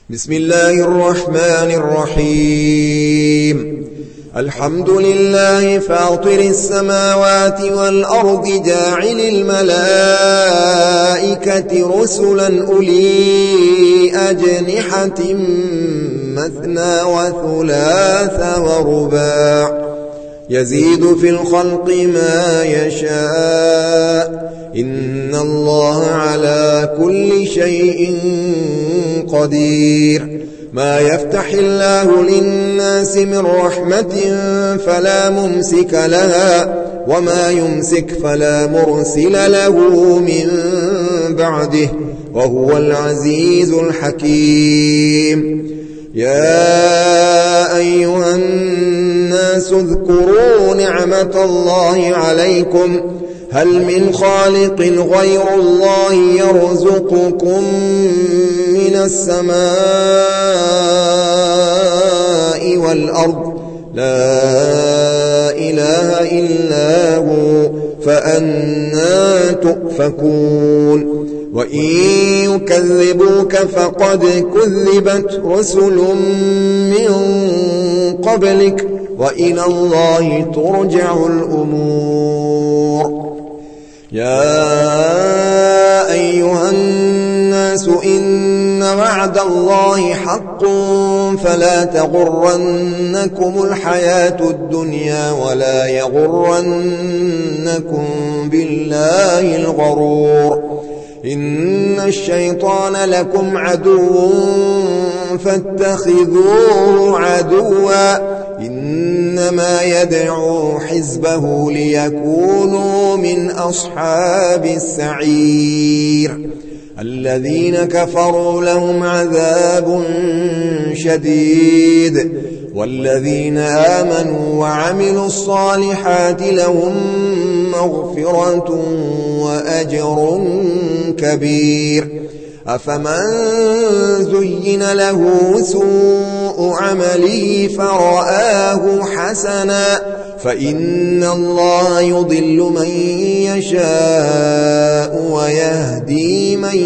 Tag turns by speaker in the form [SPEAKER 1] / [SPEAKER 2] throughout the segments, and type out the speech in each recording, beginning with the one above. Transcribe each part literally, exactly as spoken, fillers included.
[SPEAKER 1] بسم الله الرحمن الرحيم الحمد لله فاطر السماوات والأرض جاعل الملائكة رسلا أولي أجنحة مثنى وثلاث ورباع يزيد في الخلق ما يشاء إن الله على كل شيء قدير ما يفتح الله للناس من رحمة فلا ممسك لها وما يمسك فلا مرسل له من بعده وهو العزيز الحكيم يا أيها الناس اذكروا نعمة الله عليكم هل من خالق غير الله يرزقكم من السماء والأرض لا إله إلا هو فأنى تؤفكون وإن يكذبوك فقد كذبت رسل من قبلك وإلى الله ترجع الأمور يا أيها الناس إن وعد الله حق فلا تغرنكم الحياة الدنيا ولا يغرنكم بالله الغرور إن الشيطان لكم عدو فاتخذوه عدوا إنما يدعو حزبه ليكونوا من أصحاب السعير الذين كفروا لهم عذاب شديد والذين آمنوا وعملوا الصالحات لهم مغفرة وأجر كبير أفمن زين له سوء عمله فرآه حسنا فإن الله يضل من يشاء ويهدي من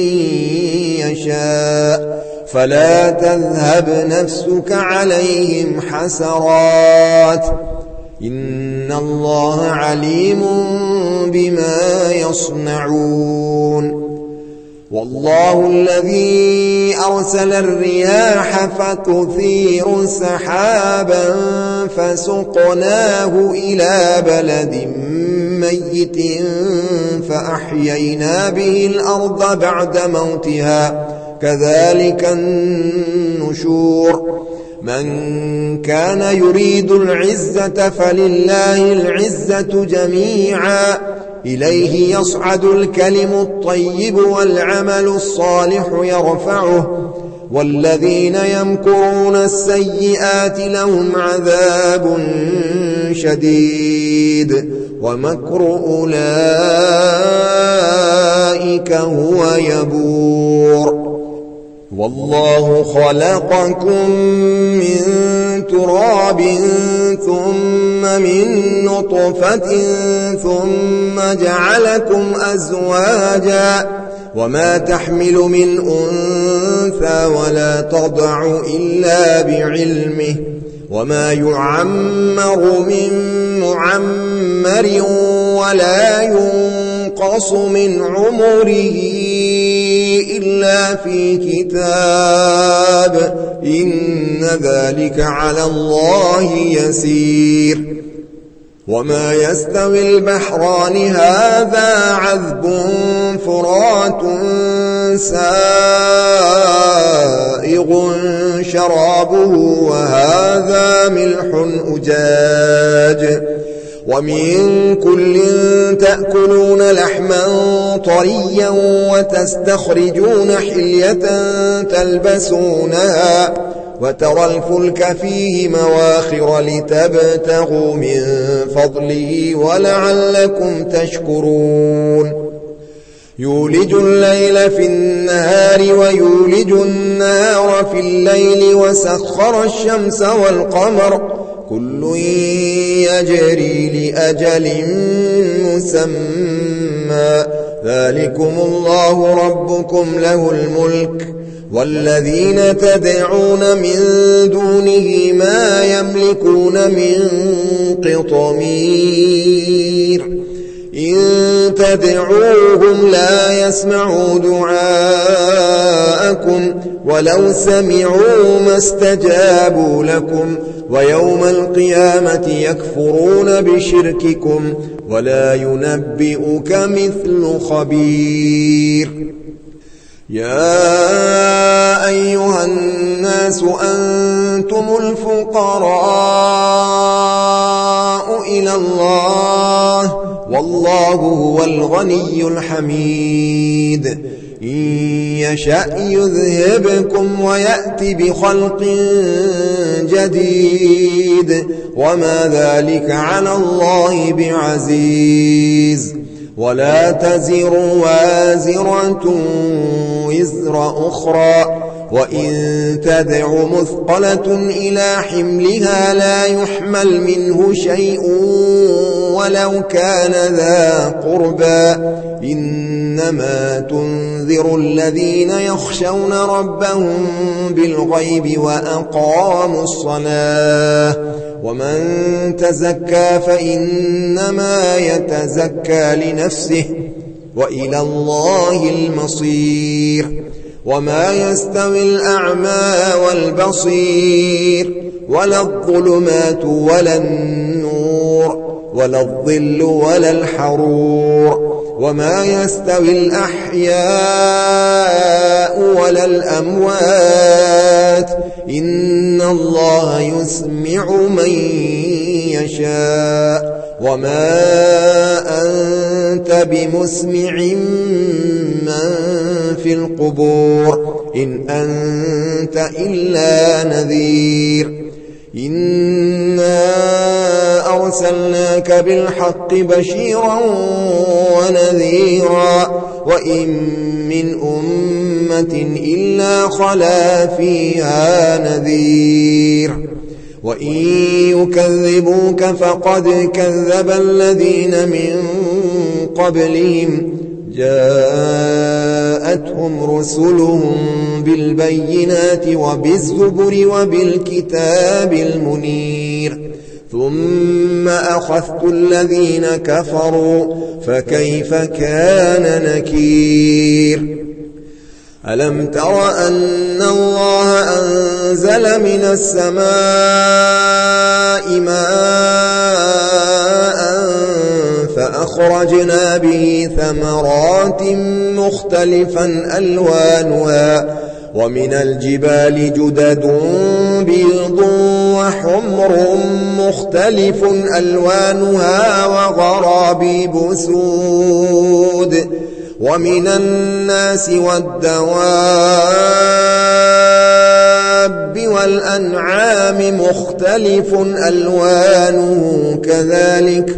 [SPEAKER 1] يشاء فلا تذهب نفسك عليهم حسرات إن الله عليم بما يصنعون والله الذي أرسل الرياح فتثير سحابا فسقناه إلى بلد ميت فأحيينا به الأرض بعد موتها كذلك النشور من كان يريد العزة فلله العزة جميعا إليه يصعد الكلم الطيب والعمل الصالح يرفعه والذين يمكرون السيئات لهم عذاب شديد ومكر أولئك هو يبور والله خلقكم من تراب ثم من نطفة ثم جعلكم أزواجا وما تحمل من أنثى ولا تضع إلا بعلمه وما يعمر من معمر ولا ينقص من عمره إلا في كتاب إن ذلك على الله يسير وما يستوي البحران هذا عذب فرات سائغ شرابه وهذا ملح أجاج ومن كل تأكلون لحما طريا وتستخرجون حلية تلبسونها وترى الفلك فيه مواخر لتبتغوا من فضله ولعلكم تشكرون يولج الليل في النهار ويولج النهار في الليل وسخر الشمس والقمر كل يجري لأجل مسمى ذلكم الله ربكم له الملك والذين تدعون من دونه ما يملكون من قطمير إن تدعوهم لا يسمعوا دعاءكم ولو سمعوا ما استجابوا لكم ويوم القيامة يكفرون بشرككم ولا ينبئك مثل خبير يا أيها الناس أنتم الفقراء إلى الله والله هو الغني الحميد إن يشأ يذهبكم ويأتي بخلق جديد وما ذلك على الله بعزيز ولا تزر وازرة وزر أخرى وإن تدع مثقلة إلى حملها لا يحمل منه شيء ولو كان ذا قربى إنما تنذر الذين يخشون ربهم بالغيب وأقاموا الصلاة ومن تزكى فإنما يتزكى لنفسه وإلى الله المصير وما يستوي الأعمى والبصير ولا الظلمات ولا النور ولا الظل ولا الحرور وما يستوي الأحياء ولا الأموات إن الله يسمع من يشاء وما أنت بمسمع من في القبور إن أنت إلا نذير إنا أرسلناك بالحق بشيرا ونذيرا وإن من أمة إلا خلا فيها نذير وإن يكذبوك فقد كذب الذين من قبلهم جاءتهم رسلهم بالبينات وبالزبر وبالكتاب المنير ثم أخذت الذين كفروا فكيف كان نكير ألم تر أن الله أنزل من السماء ماء فأخرجنا به ثمرات مختلفا ألوانها ومن الجبال جدد بيض وحمر مختلف ألوانها وغرابيب سود ومن الناس والدواب والأنعام مختلف ألوانه كذلك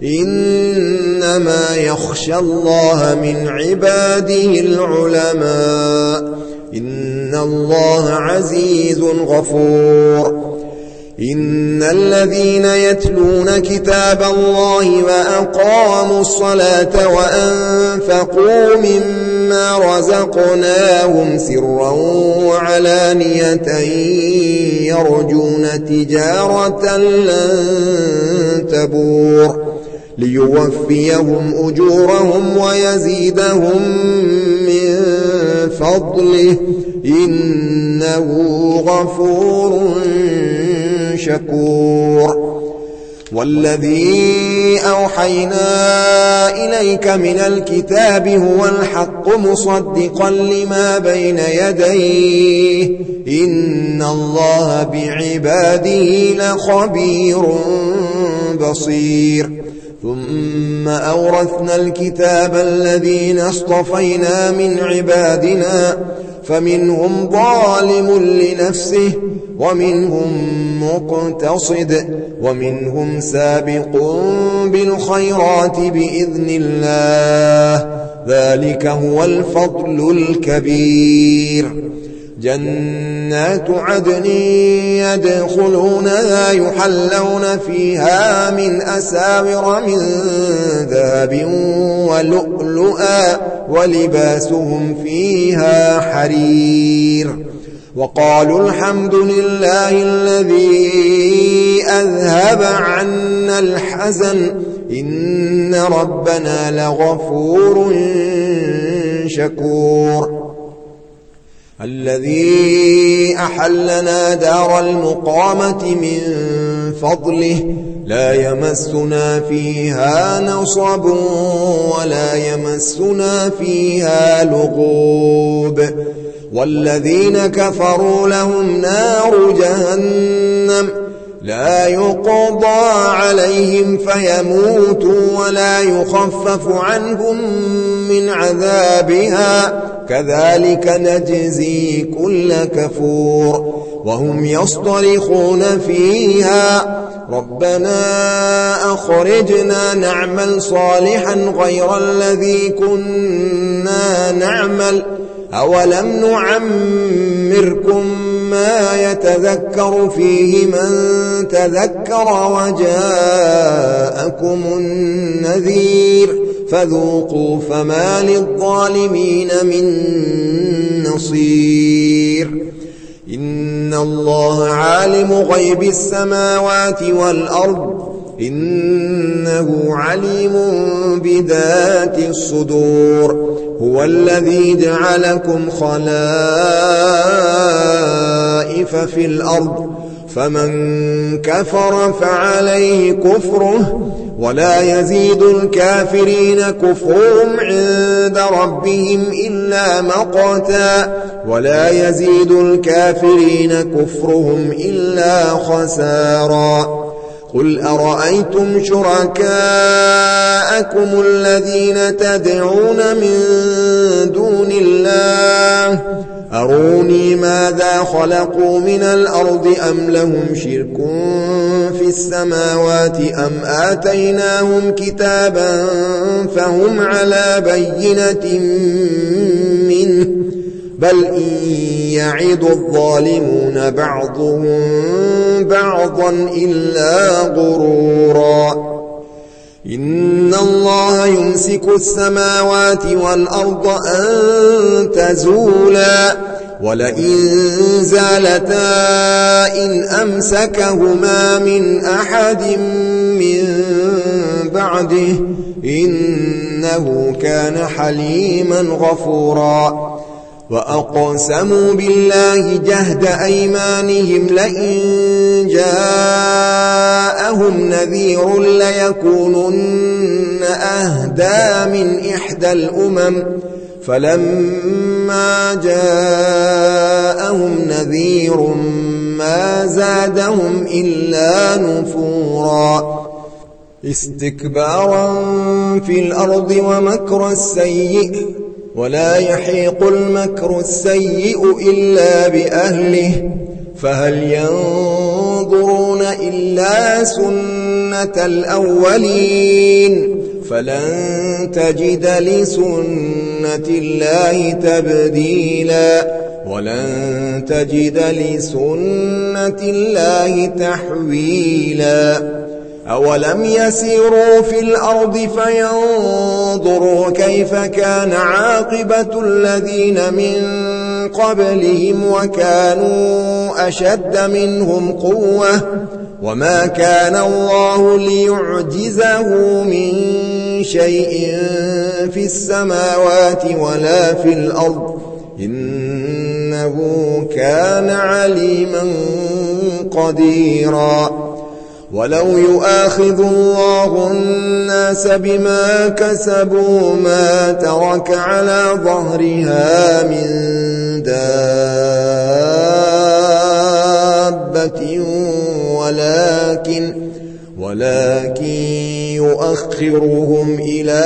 [SPEAKER 1] إنما يخشى الله من عباده العلماء إن الله عزيز غفور إن الذين يتلون كتاب الله وأقاموا الصلاة وأنفقوا مما رزقناهم سرا وعلانية يرجون تجارة لن تبور ليوفيهم أجورهم ويزيدهم من فضله إنه غفور شكور والذي أوحينا إليك من الكتاب هو الحق مصدقا لما بين يديه إن الله بعباده لخبير بصير ثم أورثنا الكتاب الذين اصطفينا من عبادنا فمنهم ظالم لنفسه ومنهم مقتصد ومنهم سابق بالخيرات بإذن الله ذلك هو الفضل الكبير جنات عدن يدخلونها يحلون فيها من أساور من ذهب ولؤلؤا ولباسهم فيها حرير وقالوا الحمد لله الذي أذهب عنا الحزن إن ربنا لغفور شكور الذي أحلنا دار المقامة من فضله لا يمسنا فيها نصب ولا يمسنا فيها لغوب والذين كفروا لهم نار جهنم لا يقضى عليهم فيموتوا ولا يخفف عنهم من عذابها كذلك نجزي كل كفور وهم يصطرخون فيها ربنا أخرجنا نعمل صالحا غير الذي كنا نعمل أولم نعمركم ما يتذكر فيه من تذكر وجاءكم النذير فذوقوا فما للظالمين من نصير إن الله عالم غيب السماوات والأرض إنه عليم بذات الصدور هو الذي جعلكم خلائف في الأرض فمن كفر فعليه كفره ولا يزيد الكافرين كفرهم عند ربهم إلا مقتا ولا يزيد الكافرين كفرهم إلا خسارا قل أرأيتم شركاءكم الذين تدعون من دون الله أروني ماذا خلقوا من الأرض أم لهم شرك في السماوات أم آتيناهم كتابا فهم على بينة منه بل إن يعد الظالمون بعضهم بعضا إلا غرورا إن الله يمسك السماوات والأرض أن تزولا ولئن زالتا إن أمسكهما من أحد من بعده إنه كان حليما غفورا وأقسموا بالله جهد أيمانهم لئن جاءهم نذير ليكونن أهدى من إحدى الأمم فلما جاءهم نذير ما زادهم إلا نفورا استكبارا في الأرض ومكر السيء ولا يحيق المكر السيء إلا بأهله فهل ينظرون إلا سنة الأولين فلن تجد لسنة الله تبديلا ولن تجد لسنة الله تحويلا أولم يسيروا في الأرض فينظروا كيف كان عاقبة الذين من قبلهم وكانوا أشد منهم قوة وما كان الله ليعجزه من شيء في السماوات ولا في الأرض إنه كان عليما قديرا ولو يؤاخذ الله الناس بما كسبوا ما ترك على ظهرها من دابة ولكن ولكن يؤخرهم إلى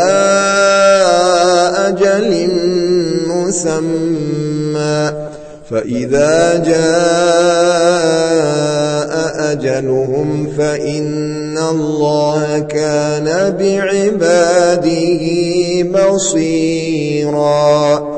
[SPEAKER 1] أجل مسمى فإذا جاء أجلهم فإن الله كان بعباده بصيرا.